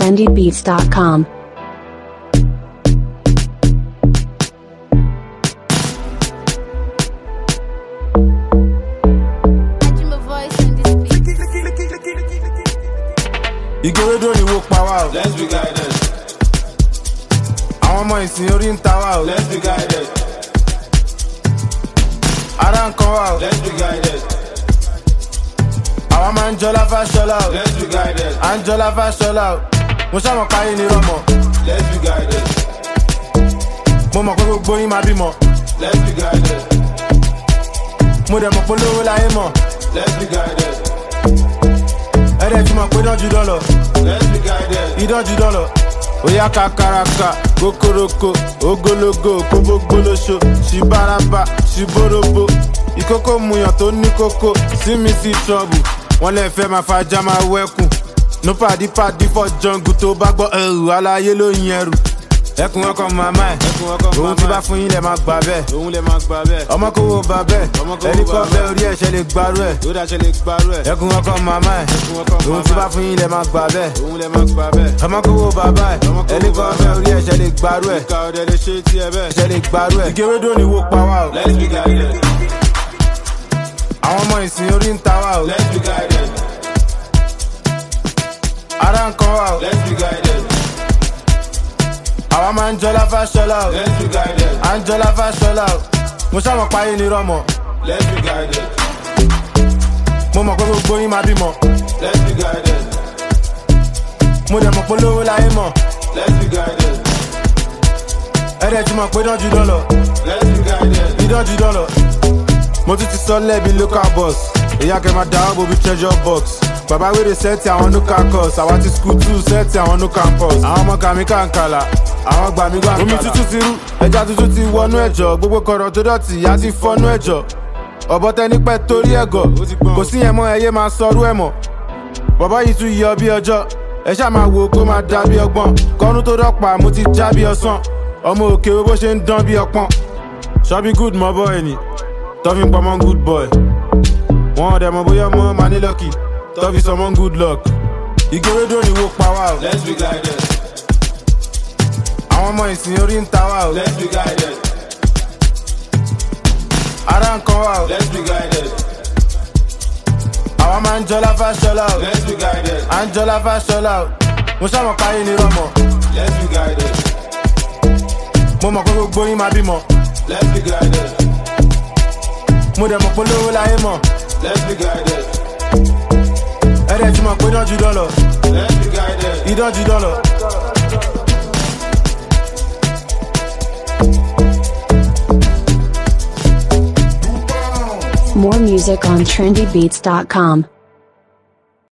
trendybeats.com. Ìgérédò ni wo pa wá o. Let's be guided. Àwọn ọmọ ìsìn orí ń ta wá o. Let's be guided. Ara ń kan wá o. Let's be guided. Àwa máa ń jọlá fáṣọlá o. Let's be guided. À ń jọlá fáṣọlá o. Mo ṣàmọ̀ páyé ni rọmọ. Let's be guided. Mo mọ̀ pé gbogbo yín máa bímọ. Let's be guided. Mo dẹ̀ mọ̀ pé lówó láyé mọ̀. Let's be guided. Ẹ̀rẹ̀ tí mọ̀ pé dánjú dọ́lọ̀. Let's be guided. Ìdánjú dọ́lọ̀. Oya kakaraka, kokoroko, ogologo, kóbógbólóṣo, ṣìbáraba, ṣìbóróbó. Ìkókó muyàn tó ní kókó, sí mi sí trouble. Wọ́n lè fẹ́ máa fajá máa wẹ́kùn. No pàdí for jungle tó bá gbọ́ ẹrù aláyé ló yin ẹrù. Ẹkùn ọkọ̀ màmá ẹ̀, òun ti bá fún yín lẹ̀ máa gbà bẹ́ẹ̀. Òun lè máa gbà bẹ́ẹ̀. Ọmọ kò wo bà bẹ́ẹ̀, ẹni kọ́ bẹ́ẹ̀ orí ẹ̀ṣẹ̀ lè gbarú ẹ̀. Ó dáṣẹ́ lè gbarú ẹ̀. Ẹkùn ọkọ̀ màmá ẹ̀, òun ti bá fún yín lẹ̀ máa gbà bẹ́ẹ̀. Òun lè máa gbà bẹ́ẹ̀. Ọmọ kò wo bàbá ẹ̀, ẹni kọ́ bẹ́ẹ̀ orí ẹ̀ṣẹ̀ lè gbarú ẹ̀. Ìka ọ̀dẹ̀ lè ṣe tí ẹ bẹ́ẹ̀. Ẹ̀ṣẹ̀ lè gbarú ẹ̀. Ìgérédò ni wo pa wá o. Let's be guided. Àwọn ọmọ ìsìn orí ń ta wá o. Let's be guided. Ara ń kan wá o. Let's be guided. Àwa máa ń jọlá fáṣọlá o. Let's be guided. À ń jọlá fáṣọlá o. Mo ṣàmọ̀ páyé ni rọmọ. Let's be guided. Mo mọ̀ pé gbogbo yín máa bímọ. Let's be guided. Mo dẹ̀ mọ̀ pé lówó láyé mọ̀. Let's be guided. Ẹ̀rẹ̀ tí mọ̀ pé dánjú dọ́lọ̀. Let's be guided. Ìdánjú dọ́lọ̀. Mo tún ti sọ lẹ́bi local boss. Ìyá kẹ́ máa dáwọ́ bo bí treasure box. Bàbá wèrè sẹ́ẹ̀tì àwọn no campus. Àwa ti school too sẹ́ẹ̀tì àwọn no campus. Àwọn ọmọ kàmí kàǹkàlà. Àwọn gbàmí gbàǹkàlà. Omi tútù ti rú. Ẹja tuntun ti wọnú ẹ̀jọ̀. Gbogbo kọ̀rọ̀ tó dọ̀tí ìyá ti fọ́nú ẹ̀jọ̀. Ọ̀bọ tẹni pẹ́ torí ẹ̀gọ̀. Kò sí yẹn mọ́ ẹyẹ máa sọrú ẹ̀ mọ̀. Bọ̀bọ́ yìí tún yọ bí ọjọ́. Ẹ ṣáà máa wo kó máa dá bí ọgbọ́n. Kọ́nú tó dọ́pàá mo ti já bí ọsàn. Ọmọ òkè wo bó ṣe ń dán bí ọpọ́n. Ṣọ́bí good mọ́ bọ́ ẹni. Tọ́fi ń pamọ́ good boy. Wọ́n ọ̀dẹ̀ mọ̀ bóyá ọmọ máa ní lucky. Tọ́fi sọmọ́ good luck. Ìgérédò ni wo pa wá o. Let's be guided. Àwọn ọmọ ìsìn orí ń ta wá o. Let's be guided. Ara ń kan wá o. Let's be guided. Àwa máa ń jọlá fáṣọlá o. Let's be guided. À ń jọlá fáṣọlá o. Mo ṣàmọ̀ páyé ni rọmọ. Let's be guided. Mo mọ̀ pé gbogbo yín máa bímọ. Let's be guided. Mo dẹ̀ mọ̀ pé lówó láyé mọ̀. Let's be guided. Ẹ̀rẹ̀ tí mọ̀ pé dánjú dọ́lọ̀. Let's be guided. Ìdánjú dọ́lọ̀. More music on trendybeats.com.